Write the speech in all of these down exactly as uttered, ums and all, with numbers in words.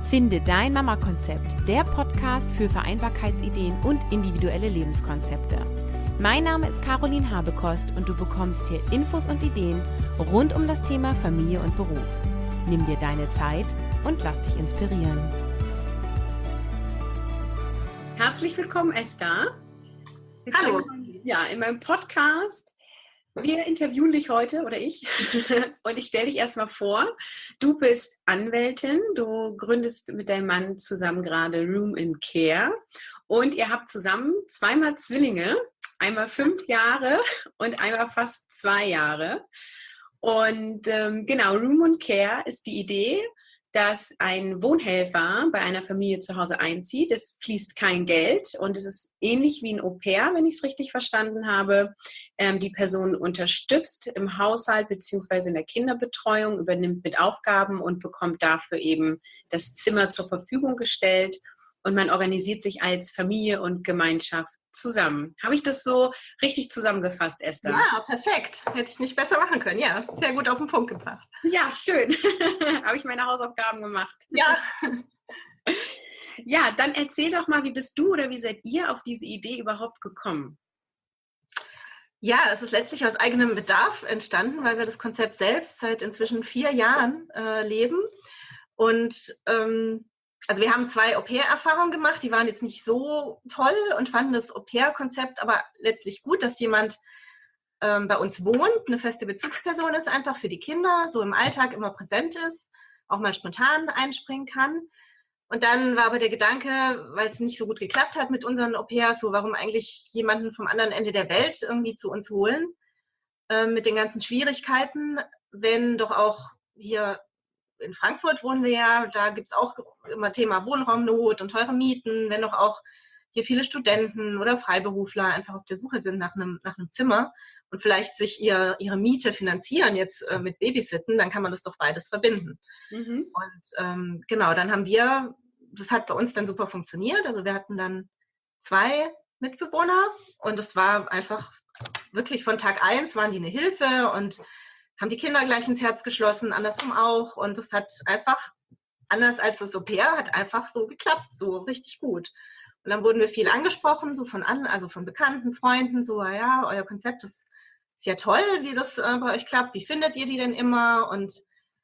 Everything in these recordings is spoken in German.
Finde dein Mama-Konzept, der Podcast für Vereinbarkeitsideen und individuelle Lebenskonzepte. Mein Name ist Caroline Habekost und du bekommst hier Infos und Ideen rund um das Thema Familie und Beruf. Nimm dir deine Zeit und lass dich inspirieren. Herzlich willkommen, Esther. Hallo. Ja, in meinem Podcast. Wir interviewen dich heute, oder ich, und ich stelle dich erstmal vor. Du bist Anwältin, du gründest mit deinem Mann zusammen gerade Room and Care und ihr habt zusammen zweimal Zwillinge, einmal fünf Jahre und einmal fast zwei Jahre. Und ähm, genau, Room and Care ist die Idee, dass ein Wohnhelfer bei einer Familie zu Hause einzieht. Es fließt kein Geld und es ist ähnlich wie ein Au-pair, wenn ich es richtig verstanden habe. Ähm, die Person unterstützt im Haushalt bzw. in der Kinderbetreuung, übernimmt mit Aufgaben und bekommt dafür eben das Zimmer zur Verfügung gestellt. Und man organisiert sich als Familie und Gemeinschaft zusammen. Habe ich das so richtig zusammengefasst, Esther? Ja, perfekt. Hätte ich nicht besser machen können. Ja, sehr gut auf den Punkt gebracht. Ja, schön. Habe ich meine Hausaufgaben gemacht. Ja. Ja, dann erzähl doch mal, wie bist du oder wie seid ihr auf diese Idee überhaupt gekommen? Ja, es ist letztlich aus eigenem Bedarf entstanden, weil wir das Konzept selbst seit inzwischen vier Jahren äh, leben. Und ähm, also wir haben zwei Au-pair-Erfahrungen gemacht, die waren jetzt nicht so toll und fanden das Au-pair-Konzept aber letztlich gut, dass jemand ähm, bei uns wohnt, eine feste Bezugsperson ist, einfach für die Kinder, so im Alltag immer präsent ist, auch mal spontan einspringen kann. Und dann war aber der Gedanke, weil es nicht so gut geklappt hat mit unseren Au-pairs, so warum eigentlich jemanden vom anderen Ende der Welt irgendwie zu uns holen, äh, mit den ganzen Schwierigkeiten, wenn doch auch hier in Frankfurt wohnen wir ja, da gibt es auch immer Thema Wohnraumnot und teure Mieten, wenn doch auch hier viele Studenten oder Freiberufler einfach auf der Suche sind nach einem, nach einem Zimmer und vielleicht sich ihr, ihre Miete finanzieren jetzt äh, mit Babysitten, dann kann man das doch beides verbinden. Mhm. Und ähm, genau, dann haben wir, das hat bei uns dann super funktioniert, also wir hatten dann zwei Mitbewohner und es war einfach wirklich von Tag eins waren die eine Hilfe und haben die Kinder gleich ins Herz geschlossen, andersrum auch. Und es hat einfach, anders als das Au-pair, hat einfach so geklappt, so richtig gut. Und dann wurden wir viel angesprochen, so von an, also von Bekannten, Freunden, so, ja, euer Konzept ist, ist ja toll, wie das äh, bei euch klappt. Wie findet ihr die denn immer? Und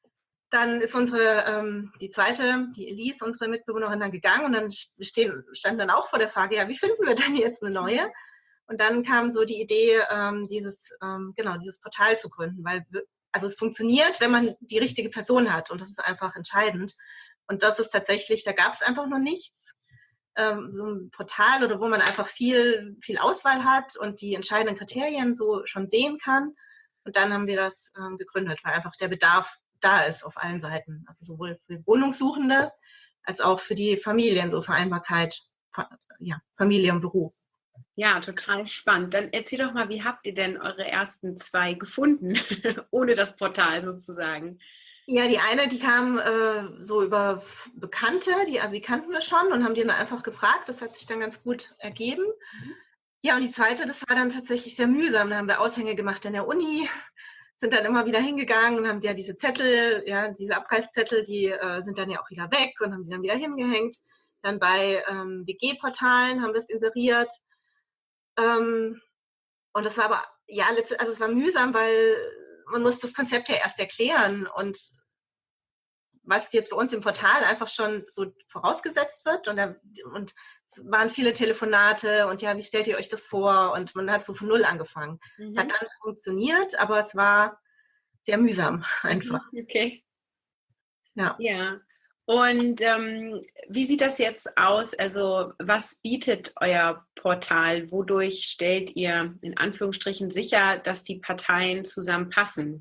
dann ist unsere, ähm, die zweite, die Elise, unsere Mitbewohnerin, dann gegangen und dann stehen, standen dann auch vor der Frage, ja, wie finden wir denn jetzt eine neue? Und dann kam so die Idee, ähm, dieses, ähm, genau, dieses Portal zu gründen, weil also es funktioniert, wenn man die richtige Person hat und das ist einfach entscheidend. Und das ist tatsächlich, da gab es einfach noch nichts, ähm, so ein Portal oder wo man einfach viel, viel Auswahl hat und die entscheidenden Kriterien so schon sehen kann. Und dann haben wir das ähm, gegründet, weil einfach der Bedarf da ist auf allen Seiten. Also sowohl für Wohnungssuchende als auch für die Familien, so Vereinbarkeit, ja, Familie und Beruf. Ja, total spannend. Dann erzähl doch mal, wie habt ihr denn eure ersten zwei gefunden, ohne das Portal sozusagen? Ja, die eine, die kam äh, so über Bekannte, die, also die kannten wir schon und haben die dann einfach gefragt. Das hat sich dann ganz gut ergeben. Mhm. Ja, und die zweite, das war dann tatsächlich sehr mühsam. Da haben wir Aushänge gemacht in der Uni, sind dann immer wieder hingegangen und haben ja diese Zettel, ja, diese Abreißzettel, die äh, sind dann ja auch wieder weg und haben die dann wieder hingehängt. Dann bei ähm, W G-Portalen haben wir es inseriert. Ähm, und das war aber, ja, also es war mühsam, weil man muss das Konzept ja erst erklären und was jetzt bei uns im Portal einfach schon so vorausgesetzt wird und, da, und es waren viele Telefonate und ja, wie stellt ihr euch das vor und man hat so von Null angefangen. Mhm. Es hat dann funktioniert, aber es war sehr mühsam einfach. Okay. Ja. Ja. Und ähm, wie sieht das jetzt aus? Also was bietet euer Portal? Wodurch stellt ihr in Anführungsstrichen sicher, dass die Parteien zusammenpassen?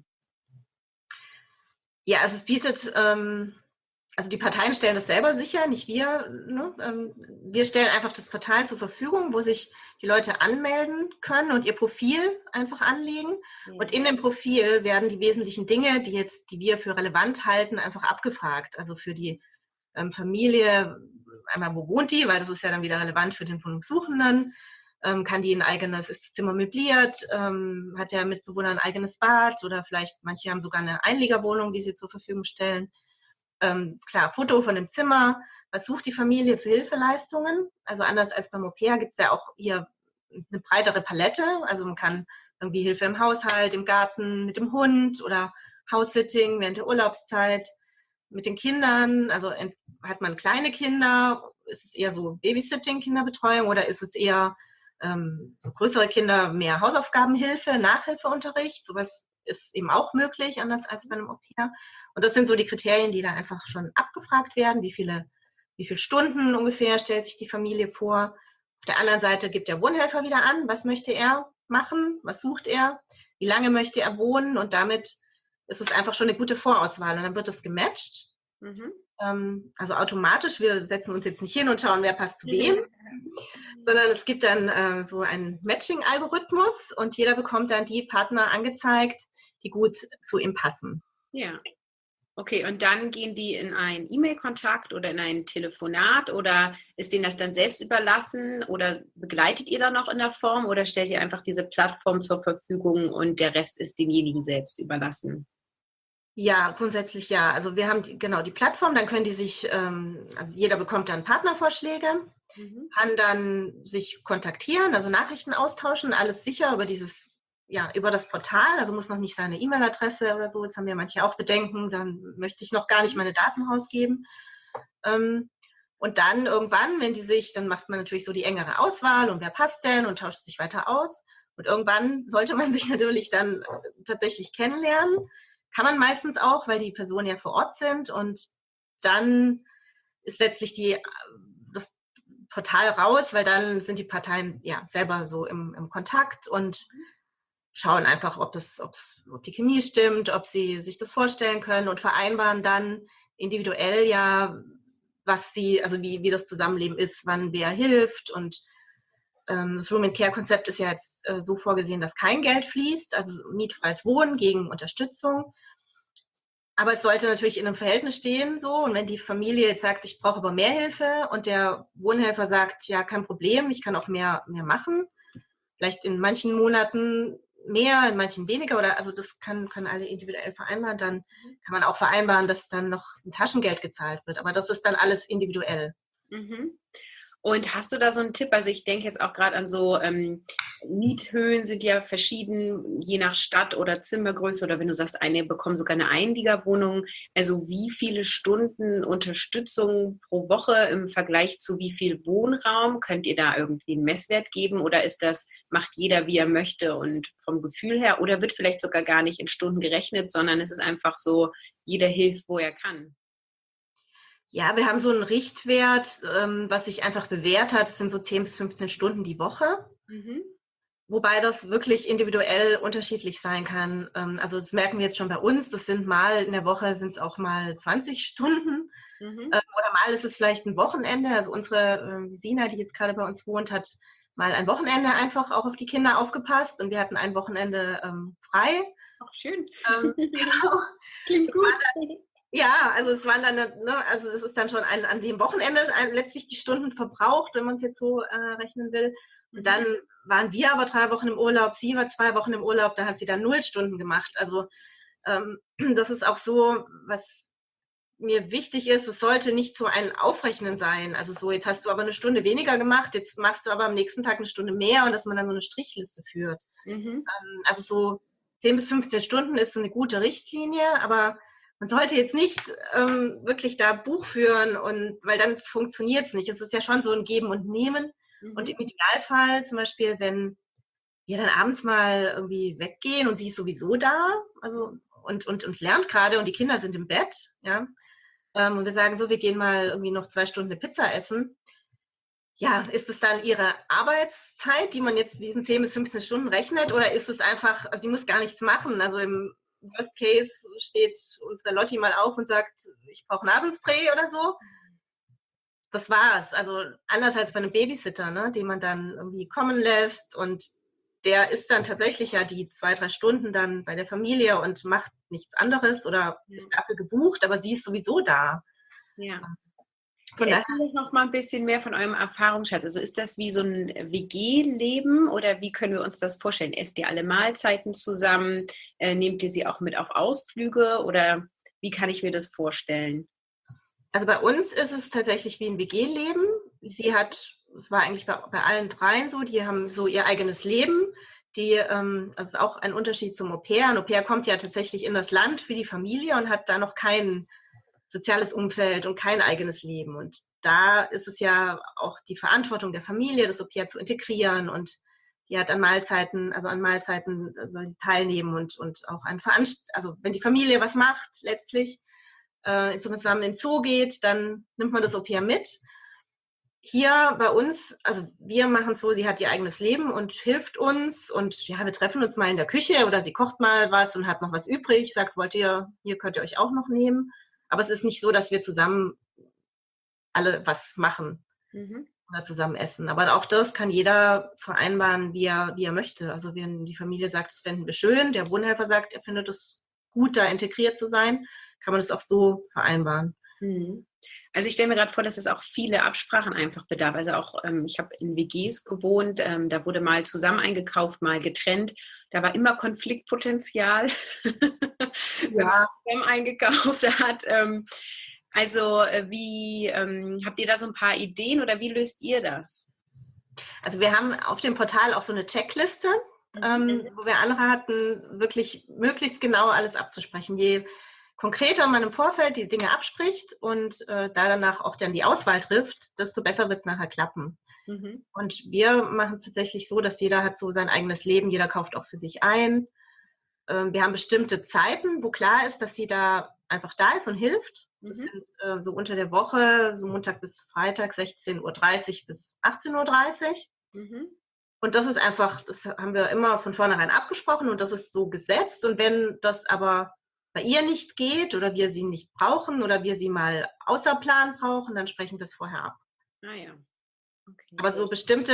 Ja, also es bietet, ähm, also die Parteien stellen das selber sicher, nicht wir. Ne? Ähm, wir stellen einfach das Portal zur Verfügung, wo sich die Leute anmelden können und ihr Profil einfach anlegen. Mhm. Und in dem Profil werden die wesentlichen Dinge, die jetzt, die wir für relevant halten, einfach abgefragt. Also für die ähm, Familie, einmal wo wohnt die, weil das ist ja dann wieder relevant für den Wohnungssuchenden. Ähm, kann die ein eigenes, ist das Zimmer möbliert, ähm, hat der Mitbewohner ein eigenes Bad oder vielleicht manche haben sogar eine Einliegerwohnung, die sie zur Verfügung stellen. ähm, klar, Foto von dem Zimmer, was sucht die Familie für Hilfeleistungen. Also anders als beim Au-pair gibt es ja auch hier eine breitere Palette. Also man kann irgendwie Hilfe im Haushalt, im Garten, mit dem Hund oder House-Sitting während der Urlaubszeit, mit den Kindern. Also hat man kleine Kinder, ist es eher so Babysitting, Kinderbetreuung oder ist es eher ähm, so größere Kinder, mehr Hausaufgabenhilfe, Nachhilfeunterricht, sowas ist eben auch möglich, anders als bei einem Au-pair. Und das sind so die Kriterien, die da einfach schon abgefragt werden. Wie viele, wie viele Stunden ungefähr stellt sich die Familie vor? Auf der anderen Seite gibt der Wohnhelfer wieder an, was möchte er machen, was sucht er, wie lange möchte er wohnen und damit ist es einfach schon eine gute Vorauswahl und dann wird es gematcht. Mhm. Ähm, also automatisch, wir setzen uns jetzt nicht hin und schauen, wer passt zu wem, mhm. sondern es gibt dann äh, so einen Matching-Algorithmus und jeder bekommt dann die Partner angezeigt, die gut zu ihm passen. Ja. Okay, und dann gehen die in einen E-Mail-Kontakt oder in ein Telefonat oder ist denen das dann selbst überlassen oder begleitet ihr da noch in der Form oder stellt ihr einfach diese Plattform zur Verfügung und der Rest ist demjenigen selbst überlassen? Ja, grundsätzlich ja. Also wir haben die, genau die Plattform, dann können die sich, ähm, also jeder bekommt dann Partnervorschläge, mhm. kann dann sich kontaktieren, also Nachrichten austauschen, alles sicher über dieses ja, über das Portal, also muss noch nicht seine E-Mail-Adresse oder so, jetzt haben ja manche auch Bedenken, dann möchte ich noch gar nicht meine Daten rausgeben. Ähm, und dann irgendwann, wenn die sich, dann macht man natürlich so die engere Auswahl und wer passt denn und tauscht sich weiter aus. Und irgendwann sollte man sich natürlich dann tatsächlich kennenlernen. Kann man meistens auch, weil die Personen ja vor Ort sind und dann ist letztlich die, das Portal raus, weil dann sind die Parteien ja selber so im, im Kontakt und schauen einfach, ob, das, ob's, ob die Chemie stimmt, ob sie sich das vorstellen können und vereinbaren dann individuell ja, was sie, also wie, wie das Zusammenleben ist, wann wer hilft. Und ähm, das Room-and-Care-Konzept ist ja jetzt äh, so vorgesehen, dass kein Geld fließt, also mietfreies Wohnen gegen Unterstützung. Aber es sollte natürlich in einem Verhältnis stehen so. Und wenn die Familie jetzt sagt, ich brauche aber mehr Hilfe und der Wohnhelfer sagt, ja, kein Problem, ich kann auch mehr, mehr machen, vielleicht in manchen Monaten mehr, in manchen weniger oder also das kann, können alle individuell vereinbaren, dann kann man auch vereinbaren, dass dann noch ein Taschengeld gezahlt wird, aber das ist dann alles individuell. Mhm. Und hast du da so einen Tipp? Also ich denke jetzt auch gerade an so ähm, Miethöhen sind ja verschieden, je nach Stadt oder Zimmergröße oder wenn du sagst, eine bekommen sogar eine Einliegerwohnung. Also wie viele Stunden Unterstützung pro Woche im Vergleich zu wie viel Wohnraum? Könnt ihr da irgendwie einen Messwert geben oder ist das, macht jeder wie er möchte und vom Gefühl her oder wird vielleicht sogar gar nicht in Stunden gerechnet, sondern es ist einfach so, jeder hilft, wo er kann? Ja, wir haben so einen Richtwert, ähm, was sich einfach bewährt hat. Das sind so zehn bis fünfzehn Stunden die Woche. Mhm. Wobei das wirklich individuell unterschiedlich sein kann. Ähm, also das merken wir jetzt schon bei uns. Das sind mal in der Woche sind es auch mal zwanzig Stunden. Mhm. Ähm, oder mal ist es vielleicht ein Wochenende. Also unsere äh, Sina, die jetzt gerade bei uns wohnt, hat mal ein Wochenende einfach auch auf die Kinder aufgepasst. Und wir hatten ein Wochenende ähm, frei. Ach, schön. Ähm, genau. Klingt das gut. Ja, also es waren dann, ne, also es ist dann schon ein, an dem Wochenende ein, letztlich die Stunden verbraucht, wenn man es jetzt so äh, rechnen will. Und dann waren wir aber drei Wochen im Urlaub, sie war zwei Wochen im Urlaub, da hat sie dann null Stunden gemacht. Also ähm, das ist auch so, was mir wichtig ist, es sollte nicht so ein Aufrechnen sein. Also so, jetzt hast du aber eine Stunde weniger gemacht, jetzt machst du aber am nächsten Tag eine Stunde mehr und dass man dann so eine Strichliste führt. Mhm. Ähm, also so zehn bis fünfzehn Stunden ist so eine gute Richtlinie, aber man sollte jetzt nicht ähm, wirklich da Buch führen, und weil dann funktioniert es nicht. Es ist ja schon so ein Geben und Nehmen. Mhm. Und im Idealfall zum Beispiel, wenn wir dann abends mal irgendwie weggehen und sie ist sowieso da, also und, und, und lernt gerade und die Kinder sind im Bett, ja, ähm, und wir sagen so, wir gehen mal irgendwie noch zwei Stunden eine Pizza essen. Ja, ist es dann ihre Arbeitszeit, die man jetzt diesen zehn bis fünfzehn Stunden rechnet, oder ist es einfach, also sie muss gar nichts machen, also im Worst Case steht unsere Lotti mal auf und sagt, ich brauche Nasenspray oder so. Das war's. Also anders als bei einem Babysitter, ne, den man dann irgendwie kommen lässt und der ist dann tatsächlich ja die zwei, drei Stunden dann bei der Familie und macht nichts anderes oder ja. ist dafür gebucht, aber sie ist sowieso da. Ja. Erzähl noch mal ein bisschen mehr von eurem Erfahrungsschatz. Also ist das wie so ein W G-Leben oder wie können wir uns das vorstellen? Esst ihr alle Mahlzeiten zusammen? Äh, nehmt ihr sie auch mit auf Ausflüge oder wie kann ich mir das vorstellen? Also bei uns ist es tatsächlich wie ein W G-Leben. Sie hat, es war eigentlich bei, bei allen dreien so, die haben so ihr eigenes Leben. Die, ähm, das ist auch ein Unterschied zum Au-pair. Ein Au-pair kommt ja tatsächlich in das Land für die Familie und hat da noch kein soziales Umfeld und kein eigenes Leben. Und da ist es ja auch die Verantwortung der Familie, das Au-pair zu integrieren, und die hat an Mahlzeiten, also an Mahlzeiten soll sie teilnehmen und, und auch an Veranst- also wenn die Familie was macht, letztlich äh, zusammen in den Zoo geht, dann nimmt man das Au-pair mit. Hier bei uns, also wir machen es so, sie hat ihr eigenes Leben und hilft uns, und ja, wir treffen uns mal in der Küche oder sie kocht mal was und hat noch was übrig, sagt, wollt ihr, hier könnt ihr euch auch noch nehmen. Aber es ist nicht so, dass wir zusammen alle was machen mhm. oder zusammen essen. Aber auch das kann jeder vereinbaren, wie er, wie er möchte. Also wenn die Familie sagt, das fänden wir schön, der Wohnhelfer sagt, er findet es gut, da integriert zu sein, kann man das auch so vereinbaren. Mhm. Also ich stelle mir gerade vor, dass es auch viele Absprachen einfach bedarf. Also auch, ähm, ich habe in W Gs gewohnt, ähm, da wurde mal zusammen eingekauft, mal getrennt. Da war immer Konfliktpotenzial, wenn man zusammen eingekauft hat. Ähm, also äh, wie, ähm, habt ihr da so ein paar Ideen oder wie löst ihr das? Also wir haben auf dem Portal auch so eine Checkliste, mhm. ähm, wo wir anraten, wirklich möglichst genau alles abzusprechen. Je konkreter man im Vorfeld die Dinge abspricht und äh, da danach auch dann die Auswahl trifft, desto besser wird es nachher klappen. Mhm. Und wir machen es tatsächlich so, dass jeder hat so sein eigenes Leben, jeder kauft auch für sich ein. Ähm, wir haben bestimmte Zeiten, wo klar ist, dass jeder einfach da ist und hilft. Das mhm. sind äh, so unter der Woche, so Montag bis Freitag, sechzehn Uhr dreißig bis achtzehn Uhr dreißig. Mhm. Und das ist einfach, das haben wir immer von vornherein abgesprochen und das ist so gesetzt. Und wenn das aber bei ihr nicht geht oder wir sie nicht brauchen oder wir sie mal außer Plan brauchen, dann sprechen wir es vorher ab. Ah ja. Okay. Aber so bestimmte,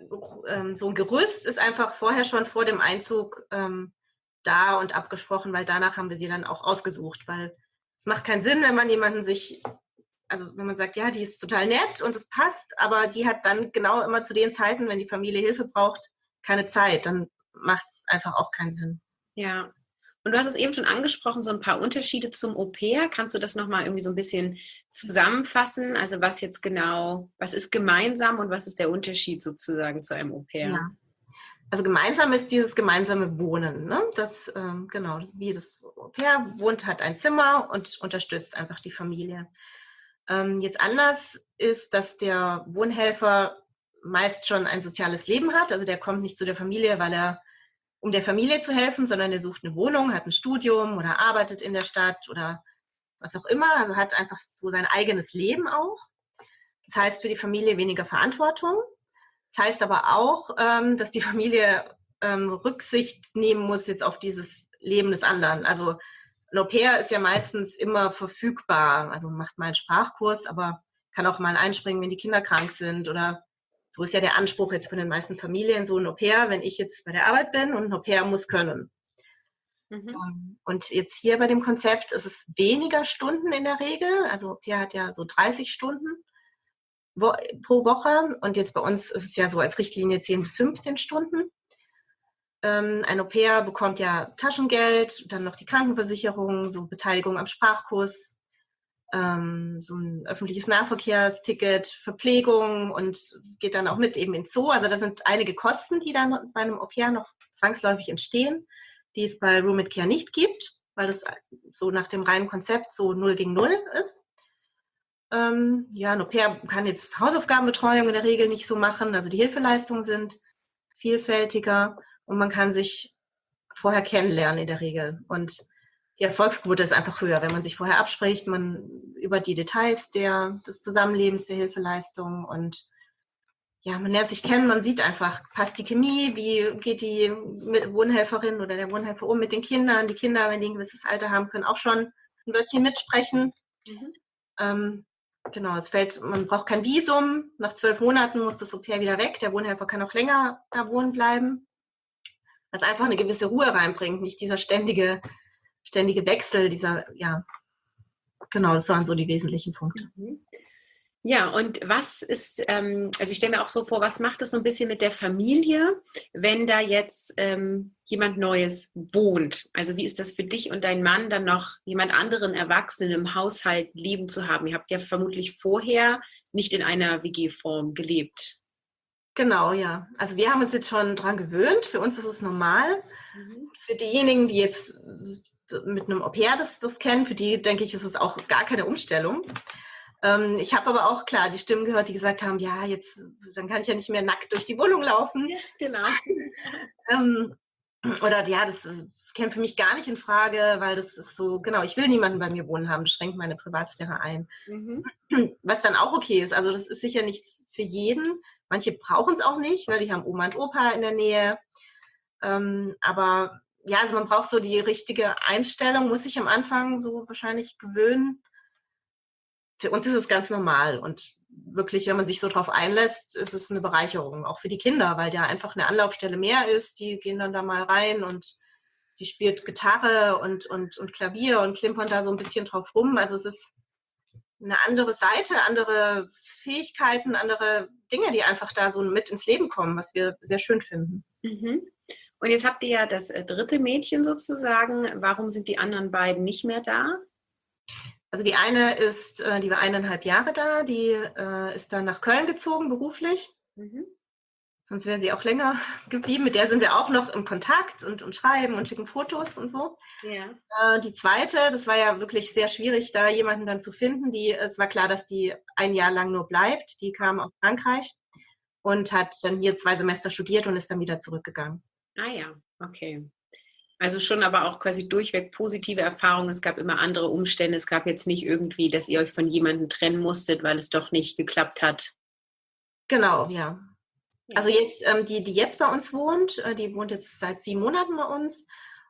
ähm, so ein Gerüst ist einfach vorher schon vor dem Einzug ähm, da und abgesprochen, weil danach haben wir sie dann auch ausgesucht, weil es macht keinen Sinn, wenn man jemanden sich, also wenn man sagt, ja, die ist total nett und es passt, aber die hat dann genau immer zu den Zeiten, wenn die Familie Hilfe braucht, keine Zeit, dann macht es einfach auch keinen Sinn. Ja. Und du hast es eben schon angesprochen, so ein paar Unterschiede zum Au-pair. Kannst du das nochmal irgendwie so ein bisschen zusammenfassen? Also was jetzt genau, was ist gemeinsam und was ist der Unterschied sozusagen zu einem Au-pair? Ja. Also gemeinsam ist dieses gemeinsame Wohnen. Ne? Das, ähm, genau, das, wie das Au-pair wohnt, hat ein Zimmer und unterstützt einfach die Familie. Ähm, jetzt anders ist, dass der Wohnhelfer meist schon ein soziales Leben hat. Also der kommt nicht zu der Familie, weil er um der Familie zu helfen, sondern er sucht eine Wohnung, hat ein Studium oder arbeitet in der Stadt oder was auch immer. Also hat einfach so sein eigenes Leben auch. Das heißt für die Familie weniger Verantwortung. Das heißt aber auch, ähm, dass die Familie ähm, Rücksicht nehmen muss jetzt auf dieses Leben des anderen. Also ein Au-pair ist ja meistens immer verfügbar. Also macht mal einen Sprachkurs, aber kann auch mal einspringen, wenn die Kinder krank sind oder so ist ja der Anspruch jetzt von den meisten Familien, so ein Au-pair, wenn ich jetzt bei der Arbeit bin und ein Au-pair muss können. Mhm. Und jetzt hier bei dem Konzept ist es weniger Stunden in der Regel. Also Au-pair hat ja so dreißig Stunden wo, pro Woche und jetzt bei uns ist es ja so als Richtlinie zehn bis fünfzehn Stunden. Ähm, ein Au-pair bekommt ja Taschengeld, dann noch die Krankenversicherung, so Beteiligung am Sprachkurs, ähm, so ein öffentliches Nahverkehrsticket, Verpflegung und geht dann auch mit eben ins Zoo. Also da sind einige Kosten, die dann bei einem Au-pair noch zwangsläufig entstehen, die es bei Room with Care nicht gibt, weil das so nach dem reinen Konzept so null gegen null ist. Ähm, ja, ein Au-pair kann jetzt Hausaufgabenbetreuung in der Regel nicht so machen. Also die Hilfeleistungen sind vielfältiger und man kann sich vorher kennenlernen in der Regel. Und die Erfolgsquote ist einfach höher, wenn man sich vorher abspricht, man über die Details der, des Zusammenlebens, der Hilfeleistung und ja, man lernt sich kennen, man sieht einfach, passt die Chemie, wie geht die Wohnhelferin oder der Wohnhelfer um mit den Kindern. Die Kinder, wenn die ein gewisses Alter haben, können auch schon ein Wörtchen mitsprechen. Mhm. Ähm, genau, es fällt, man braucht kein Visum. Nach zwölf Monaten muss das Au-pair wieder weg. Der Wohnhelfer kann auch länger da wohnen bleiben. Was einfach eine gewisse Ruhe reinbringt, nicht dieser ständige ständige Wechsel, dieser, ja, genau, das waren so die wesentlichen Punkte. Ja, und was ist, ähm, also ich stelle mir auch so vor, was macht es so ein bisschen mit der Familie, wenn da jetzt ähm, jemand Neues wohnt? Also wie ist das für dich und deinen Mann, dann noch jemand anderen Erwachsenen im Haushalt leben zu haben? Ihr habt ja vermutlich vorher nicht in einer W G-Form gelebt. Genau, ja. Also wir haben uns jetzt schon dran gewöhnt. Für uns ist es normal. Mhm. Für diejenigen, die jetzt mit einem Au-pair das, das kennen, für die denke ich, ist es auch gar keine Umstellung. Ähm, ich habe aber auch klar die Stimmen gehört, die gesagt haben, ja, jetzt, dann kann ich ja nicht mehr nackt durch die Wohnung laufen. Ja, genau. Ähm, oder ja, das käme für mich gar nicht in Frage, weil das ist so, genau, ich will niemanden bei mir wohnen haben, das schränkt meine Privatsphäre ein. Mhm. Was dann auch okay ist, also das ist sicher nichts für jeden. Manche brauchen es auch nicht, weil die haben Oma und Opa in der Nähe. Ähm, aber ja, also man braucht so die richtige Einstellung, muss sich am Anfang so wahrscheinlich gewöhnen. Für uns ist es ganz normal und wirklich, wenn man sich so drauf einlässt, ist es eine Bereicherung, auch für die Kinder, weil ja einfach eine Anlaufstelle mehr ist. Die gehen dann da mal rein und die spielt Gitarre und, und, und Klavier und klimpern da so ein bisschen drauf rum. Also es ist eine andere Seite, andere Fähigkeiten, andere Dinge, die einfach da so mit ins Leben kommen, was wir sehr schön finden. Mhm. Und jetzt habt ihr ja das äh, dritte Mädchen sozusagen. Warum sind die anderen beiden nicht mehr da? Also die eine ist, äh, die war eineinhalb Jahre da, die äh, ist dann nach Köln gezogen beruflich. Mhm. Sonst wäre sie auch länger geblieben. Mit der sind wir auch noch im Kontakt und, und schreiben und schicken Fotos und so. Ja. Äh, die zweite, das war ja wirklich sehr schwierig, da jemanden dann zu finden. Die, es war klar, dass die ein Jahr lang nur bleibt. Die kam aus Frankreich und hat dann hier zwei Semester studiert und ist dann wieder zurückgegangen. Ah ja, okay. Also schon aber auch quasi durchweg positive Erfahrungen. Es gab immer andere Umstände. Es gab jetzt nicht irgendwie, dass ihr euch von jemandem trennen musstet, weil es doch nicht geklappt hat. Genau, ja. Ja. Also jetzt, ähm, die, die jetzt bei uns wohnt, äh, die wohnt jetzt seit sieben Monaten bei uns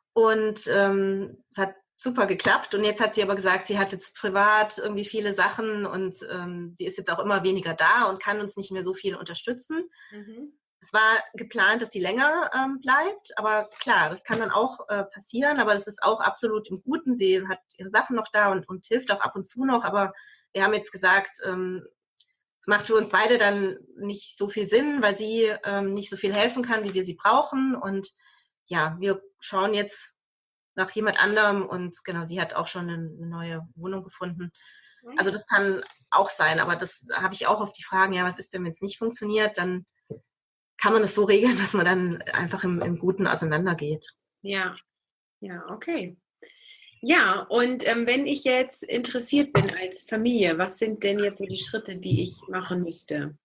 und ähm, es hat super geklappt. Und jetzt hat sie aber gesagt, sie hat jetzt privat irgendwie viele Sachen und ähm, sie ist jetzt auch immer weniger da und kann uns nicht mehr so viel unterstützen. Mhm. Es war geplant, dass sie länger ähm, bleibt, aber klar, das kann dann auch äh, passieren, aber das ist auch absolut im Guten. Sie hat ihre Sachen noch da und, und hilft auch ab und zu noch, aber wir haben jetzt gesagt, ähm, es macht für uns beide dann nicht so viel Sinn, weil sie ähm, nicht so viel helfen kann, wie wir sie brauchen. Und ja, wir schauen jetzt nach jemand anderem und genau, sie hat auch schon eine, eine neue Wohnung gefunden. Also das kann auch sein, aber das habe ich auch auf die Fragen, ja, was ist denn, wenn es nicht funktioniert, dann kann man es so regeln, dass man dann einfach im, im Guten auseinandergeht. Ja, ja, okay. Ja, und ähm, wenn ich jetzt interessiert bin als Familie, was sind denn jetzt so die Schritte, die ich machen müsste?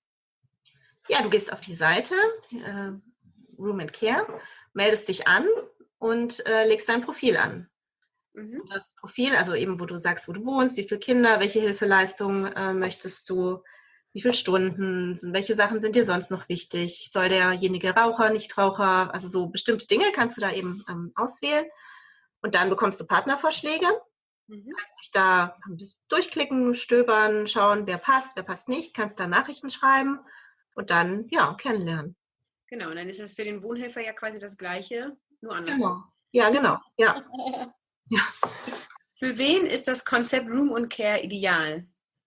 Ja, du gehst auf die Seite äh, Room and Care, meldest dich an und äh, legst dein Profil an. Mhm. Das Profil, also eben, wo du sagst, wo du wohnst, wie viele Kinder, welche Hilfeleistung äh, möchtest du, wie viele Stunden, welche Sachen sind dir sonst noch wichtig, soll derjenige Raucher, Nichtraucher, also so bestimmte Dinge kannst du da eben ähm, auswählen und dann bekommst du Partnervorschläge, Mhm. kannst dich da durchklicken, stöbern, schauen, wer passt, wer passt nicht, kannst da Nachrichten schreiben und dann, ja, kennenlernen. Genau, und dann ist das für den Wohnhelfer ja quasi das Gleiche, nur andersrum. Genau. Ja, genau. Ja. Ja. Für wen ist das Konzept Room und Care ideal?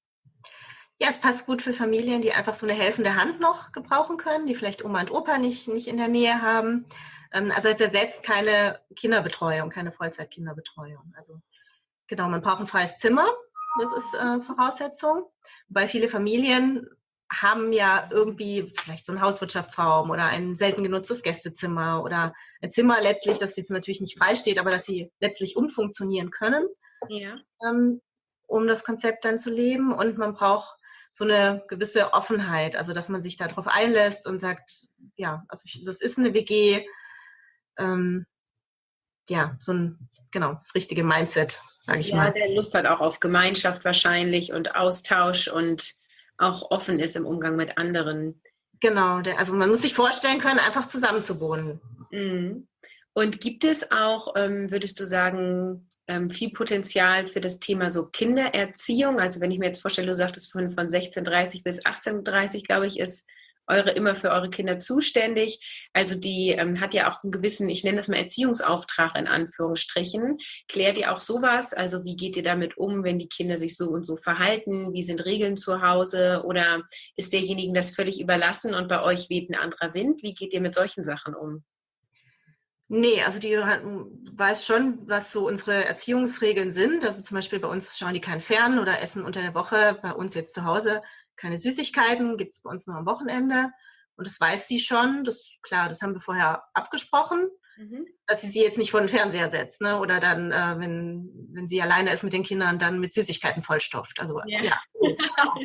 Ja, es passt gut für Familien, die einfach so eine helfende Hand noch gebrauchen können, die vielleicht Oma und Opa nicht, nicht in der Nähe haben. Ähm, also es ersetzt keine Kinderbetreuung, keine Vollzeit-Kinderbetreuung. Also genau, man braucht ein freies Zimmer, das ist äh, Voraussetzung. Wobei viele Familien haben ja irgendwie vielleicht so einen Hauswirtschaftsraum oder ein selten genutztes Gästezimmer oder ein Zimmer letztlich, das jetzt natürlich nicht frei steht, aber dass sie letztlich umfunktionieren können, Ja. ähm, um das Konzept dann zu leben. Und man braucht so eine gewisse Offenheit, also dass man sich darauf einlässt und sagt, ja, also ich, das ist eine W G, ähm, ja, so ein, genau, das richtige Mindset, sage ich Ja, mal. der Lust hat auch auf Gemeinschaft wahrscheinlich und Austausch und auch offen ist im Umgang mit anderen. Genau, der, also man muss sich vorstellen können, einfach zusammen zu wohnen. Mhm. Und gibt es auch, ähm, würdest du sagen, ähm, viel Potenzial für das Thema so Kindererziehung? Also wenn ich mir jetzt vorstelle, du sagtest von, von sechzehn Uhr dreißig bis achtzehn Uhr dreißig, glaube ich, ist eure immer für eure Kinder zuständig. Also die ähm, hat ja auch einen gewissen, ich nenne das mal Erziehungsauftrag in Anführungsstrichen. Klärt ihr auch sowas? Also wie geht ihr damit um, wenn die Kinder sich so und so verhalten? Wie sind Regeln zu Hause? Oder ist derjenigen das völlig überlassen und bei euch weht ein anderer Wind? Wie geht ihr mit solchen Sachen um? Nee, also die hat, weiß schon, was so unsere Erziehungsregeln sind. Also zum Beispiel bei uns schauen die kein Fern oder essen unter der Woche. Bei uns jetzt zu Hause keine Süßigkeiten, gibt es bei uns nur am Wochenende. Und das weiß sie schon. Das, klar, das haben wir vorher abgesprochen, Mhm. dass sie sie jetzt nicht vor den Fernseher setzt, ne? Oder dann, äh, wenn, wenn sie alleine ist mit den Kindern, dann mit Süßigkeiten vollstopft. Also Ja. ja, gut.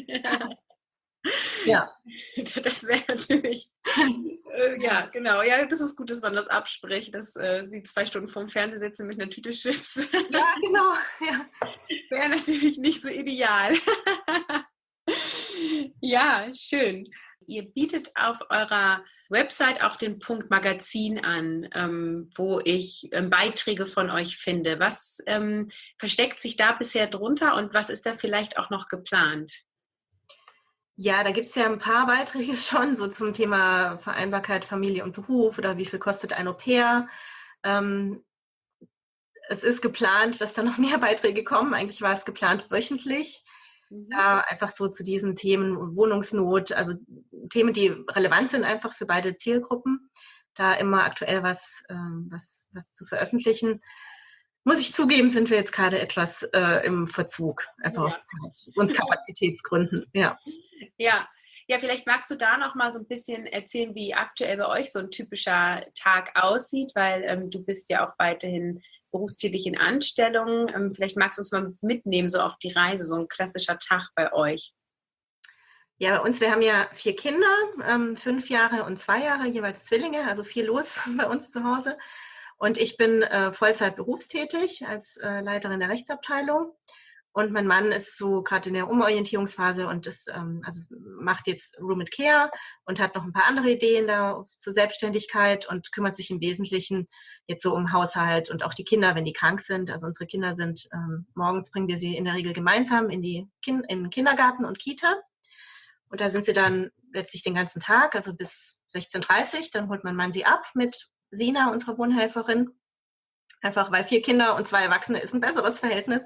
Ja. Das wäre natürlich, äh, ja, genau. Ja, das ist gut, dass man das abspricht, dass äh, sie zwei Stunden vorm Fernseher sitzen mit einer Tüte Chips. Ja, genau. Ja. Wäre natürlich nicht so ideal. Ja, schön. Ihr bietet auf eurer Website auch den Punkt Magazin an, ähm, wo ich ähm, Beiträge von euch finde. Was ähm, versteckt sich da bisher drunter und was ist da vielleicht auch noch geplant? Ja, da gibt es ja ein paar Beiträge schon, so zum Thema Vereinbarkeit Familie und Beruf oder wie viel kostet ein Au-pair. Ähm, es ist geplant, dass da noch mehr Beiträge kommen. Eigentlich war es geplant wöchentlich. Mhm. Da einfach so zu diesen Themen Wohnungsnot, also Themen, die relevant sind einfach für beide Zielgruppen, da immer aktuell was, ähm, was, was zu veröffentlichen. Muss ich zugeben, sind wir jetzt gerade etwas äh, im Verzug, einfach Ja. aus Zeit- und Kapazitätsgründen. Ja. Ja. Ja, vielleicht magst du da noch mal so ein bisschen erzählen, wie aktuell bei euch so ein typischer Tag aussieht, weil ähm, du bist ja auch weiterhin berufstätig in Anstellung. Ähm, vielleicht magst du uns mal mitnehmen, so auf die Reise, so ein klassischer Tag bei euch. Ja, bei uns, wir haben ja vier Kinder, ähm, fünf Jahre und zwei Jahre, jeweils Zwillinge, also viel los bei uns zu Hause. Und ich bin äh, Vollzeit berufstätig als äh, Leiterin der Rechtsabteilung. Und mein Mann ist so gerade in der Umorientierungsphase und ist, ähm, also macht jetzt Room and Care und hat noch ein paar andere Ideen da zur Selbstständigkeit und kümmert sich im Wesentlichen jetzt so um Haushalt und auch die Kinder, wenn die krank sind. Also unsere Kinder sind, ähm, morgens bringen wir sie in der Regel gemeinsam in die Kin- in den Kindergarten und Kita. Und da sind sie dann letztlich den ganzen Tag, also bis sechzehn Uhr dreißig. Dann holt mein Mann sie ab mit Sina, unserer Wohnhelferin. Einfach weil vier Kinder und zwei Erwachsene ist ein besseres Verhältnis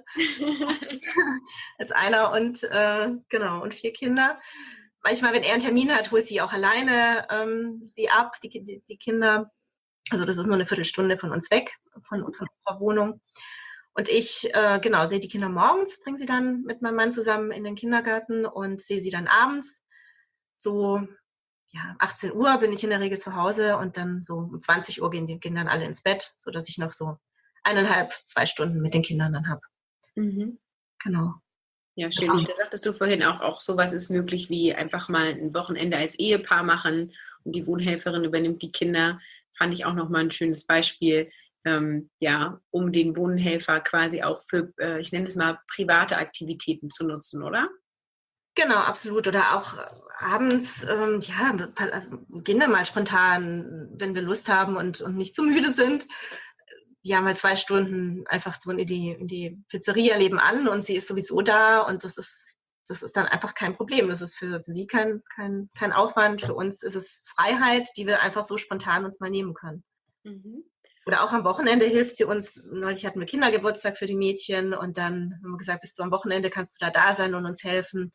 als einer und äh, genau und vier Kinder. Manchmal, wenn er einen Termin hat, holt sie auch alleine ähm, sie ab, die, die, die Kinder. Also das ist nur eine Viertelstunde von uns weg, von, von unserer Wohnung. Und ich, äh, genau, sehe die Kinder morgens, bringe sie dann mit meinem Mann zusammen in den Kindergarten und sehe sie dann abends. So, ja, achtzehn Uhr bin ich in der Regel zu Hause und dann so um zwanzig Uhr gehen die Kinder alle ins Bett, sodass ich noch so eineinhalb, zwei Stunden mit den Kindern dann habe. Mhm. Genau. Ja, schön. Und da sagtest du vorhin auch, auch sowas ist möglich wie einfach mal ein Wochenende als Ehepaar machen und die Wohnhelferin übernimmt die Kinder. Fand ich auch nochmal ein schönes Beispiel, ähm, ja, um den Wohnhelfer quasi auch für, äh, ich nenne es mal, private Aktivitäten zu nutzen, oder? Genau, absolut. Oder auch abends, ähm, ja, also gehen wir mal spontan, wenn wir Lust haben und, und nicht zu müde sind. Ja, mal zwei Stunden einfach so in die, in die Pizzeria nebenan und sie ist sowieso da und das ist, das ist dann einfach kein Problem. Das ist für sie kein, kein, kein Aufwand. Für uns ist es Freiheit, die wir einfach so spontan uns mal nehmen können. Mhm. Oder auch am Wochenende hilft sie uns. Neulich hatten wir Kindergeburtstag für die Mädchen und dann haben wir gesagt, bist du am Wochenende, kannst du da da sein und uns helfen.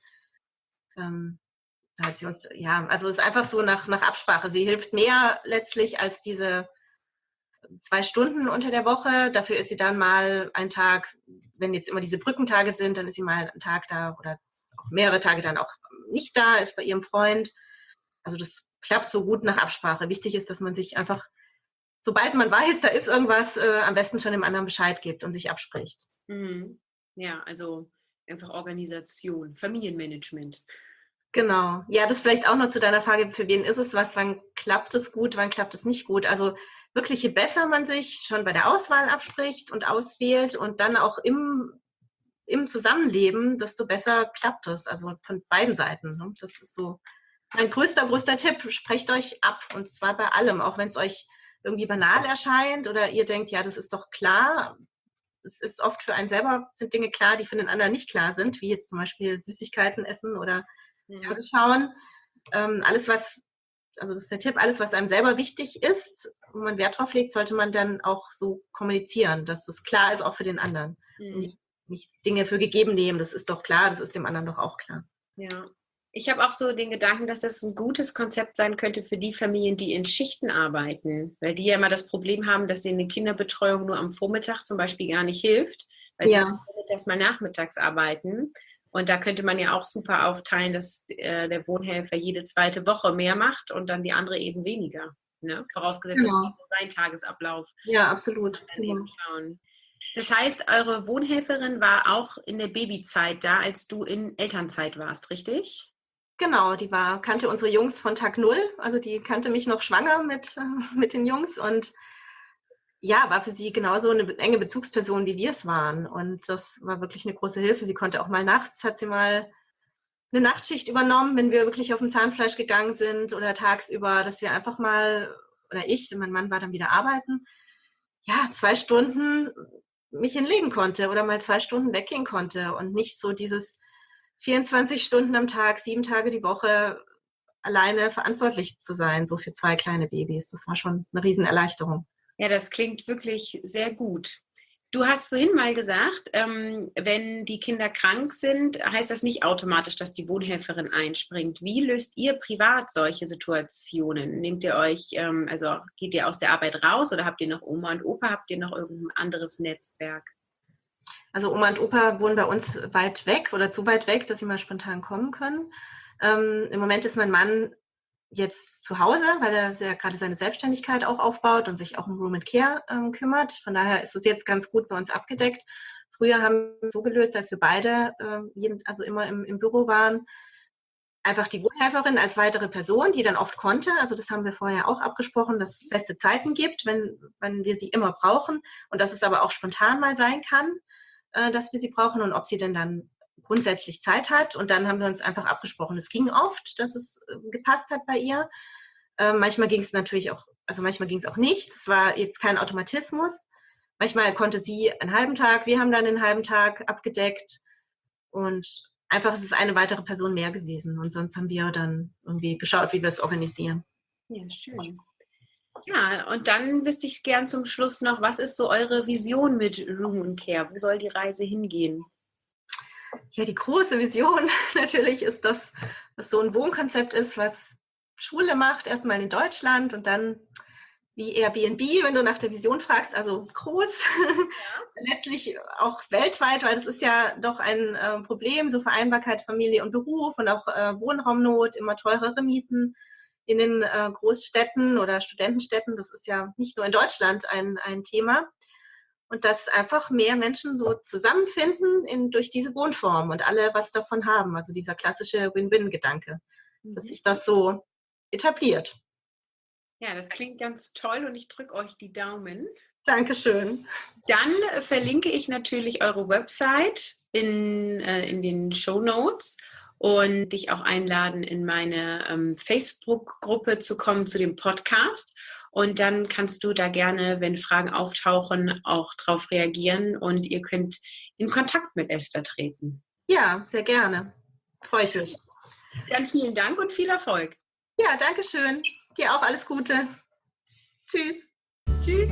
Ähm, da hat sie uns, ja, also es ist einfach so nach, nach Absprache. Sie hilft mehr letztlich als diese zwei Stunden unter der Woche. Dafür ist sie dann mal einen Tag, wenn jetzt immer diese Brückentage sind, dann ist sie mal einen Tag da oder auch mehrere Tage dann auch nicht da, ist bei ihrem Freund. Also das klappt so gut nach Absprache. Wichtig ist, dass man sich einfach, sobald man weiß, da ist irgendwas, äh, am besten schon dem anderen Bescheid gibt und sich abspricht. Mhm. Ja, also einfach Organisation, Familienmanagement. Genau. Ja, das vielleicht auch noch zu deiner Frage, für wen ist es was, wann klappt es gut, wann klappt es nicht gut. Also wirklich, je besser man sich schon bei der Auswahl abspricht und auswählt und dann auch im, im Zusammenleben, desto besser klappt es. Also von beiden Seiten. Ne? Das ist so mein größter, größter Tipp. Sprecht euch ab und zwar bei allem, auch wenn es euch irgendwie banal erscheint oder ihr denkt, ja, das ist doch klar. Es ist oft für einen selber, sind Dinge klar, die für den anderen nicht klar sind, wie jetzt zum Beispiel Süßigkeiten essen oder Mhm. Fernsehschauen. Ähm, alles, was also das ist der Tipp, alles, was einem selber wichtig ist, wo man Wert drauf legt, sollte man dann auch so kommunizieren, dass das klar ist, auch für den anderen. Mhm. Nicht, nicht Dinge für gegeben nehmen, das ist doch klar, das ist dem anderen doch auch klar. Ja. Ich habe auch so den Gedanken, dass das ein gutes Konzept sein könnte für die Familien, die in Schichten arbeiten, weil die ja immer das Problem haben, dass denen eine Kinderbetreuung nur am Vormittag zum Beispiel gar nicht hilft, weil ja. sie vormittags mal nachmittags arbeiten. Und da könnte man ja auch super aufteilen, dass äh, der Wohnhelfer jede zweite Woche mehr macht und dann die andere eben weniger. Ne? Vorausgesetzt, genau. Das ist sein Tagesablauf. Ja, absolut. Ja. Das heißt, eure Wohnhelferin war auch in der Babyzeit da, als du in Elternzeit warst, richtig? Genau, die war, kannte unsere Jungs von Tag Null. Also die kannte mich noch schwanger mit, äh, mit den Jungs und ja, war für sie genauso eine enge Bezugsperson, wie wir es waren. Und das war wirklich eine große Hilfe. Sie konnte auch mal nachts, hat sie mal eine Nachtschicht übernommen, wenn wir wirklich auf dem Zahnfleisch gegangen sind oder tagsüber, dass wir einfach mal, oder ich, mein Mann war dann wieder arbeiten, ja, zwei Stunden mich hinlegen konnte oder mal zwei Stunden weggehen konnte und nicht so dieses vierundzwanzig Stunden am Tag, sieben Tage die Woche alleine verantwortlich zu sein, so für zwei kleine Babys. Das war schon eine Riesenerleichterung. Ja, das klingt wirklich sehr gut. Du hast vorhin mal gesagt, ähm, wenn die Kinder krank sind, heißt das nicht automatisch, dass die Wohnhelferin einspringt. Wie löst ihr privat solche Situationen? Nehmt ihr euch, ähm, also geht ihr aus der Arbeit raus oder habt ihr noch Oma und Opa? Habt ihr noch irgendein anderes Netzwerk? Also Oma und Opa wohnen bei uns weit weg oder zu weit weg, dass sie mal spontan kommen können. Ähm, im Moment ist mein Mann jetzt zu Hause, weil er sehr, gerade seine Selbstständigkeit auch aufbaut und sich auch um Room and Care ähm, kümmert. Von daher ist es jetzt ganz gut bei uns abgedeckt. Früher haben wir es so gelöst, als wir beide äh, jeden, also immer im, im Büro waren, einfach die Wohnhelferin als weitere Person, die dann oft konnte. Also das haben wir vorher auch abgesprochen, dass es feste Zeiten gibt, wenn, wenn wir sie immer brauchen und dass es aber auch spontan mal sein kann, äh, dass wir sie brauchen und ob sie denn dann grundsätzlich Zeit hat. Und dann haben wir uns einfach abgesprochen. Es ging oft, dass es gepasst hat bei ihr. Äh, manchmal ging es natürlich auch, also manchmal ging es auch nicht. Es war jetzt kein Automatismus. Manchmal konnte sie einen halben Tag, wir haben dann den halben Tag abgedeckt. Und einfach ist es eine weitere Person mehr gewesen. Und sonst haben wir dann irgendwie geschaut, wie wir es organisieren. Ja, schön. Ja, und dann wüsste ich gern zum Schluss noch, was ist so eure Vision mit Room and Care? Wo soll die Reise hingehen? Ja, die große Vision natürlich ist, dass das so ein Wohnkonzept ist, was Schule macht, erstmal in Deutschland und dann wie Airbnb, wenn du nach der Vision fragst, also groß, ja. Letztlich auch weltweit, weil das ist ja doch ein äh, Problem, so Vereinbarkeit Familie und Beruf und auch äh, Wohnraumnot, immer teurere Mieten in den äh, Großstädten oder Studentenstädten, das ist ja nicht nur in Deutschland ein, ein Thema. Und dass einfach mehr Menschen so zusammenfinden in, durch diese Wohnform und alle was davon haben. Also dieser klassische Win-Win-Gedanke, mhm. dass sich das so etabliert. Ja, das klingt ganz toll und ich drücke euch die Daumen. Dankeschön. Dann verlinke ich natürlich eure Website in, äh, in den Shownotes und dich auch einladen, in meine ähm, Facebook-Gruppe zu kommen zu dem Podcast. Und dann kannst du da gerne, wenn Fragen auftauchen, auch drauf reagieren und ihr könnt in Kontakt mit Esther treten. Ja, sehr gerne. Freue ich mich. Dann vielen Dank und viel Erfolg. Ja, danke schön. Dir auch alles Gute. Tschüss. Tschüss.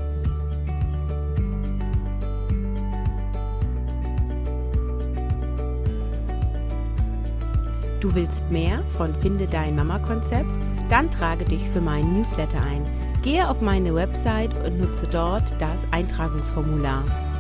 Du willst mehr von Finde dein Mama-Konzept? Dann trage dich für meinen Newsletter ein. Gehe auf meine Website und nutze dort das Eintragungsformular.